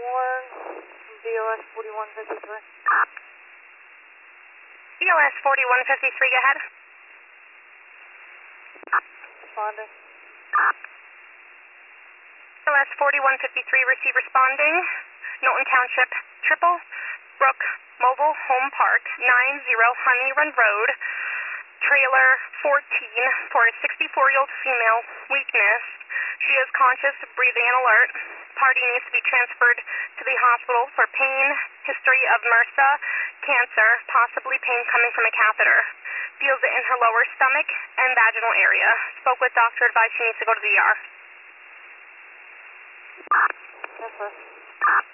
BOS 4153. BOS 4153, go ahead. Responding. BOS 4153, receive responding. Knowlton Township, Triple Brook Mobile Home Park, 90 Honey Run Road, trailer 14 for a 64-year-old female, weakness. She is conscious, breathing, and alert. Party needs to be transferred to the hospital for pain, history of MRSA, cancer, possibly pain coming from a catheter. Feels it in her lower stomach and vaginal area. Spoke with doctor, advised she needs to go to the ER. Yes, sir.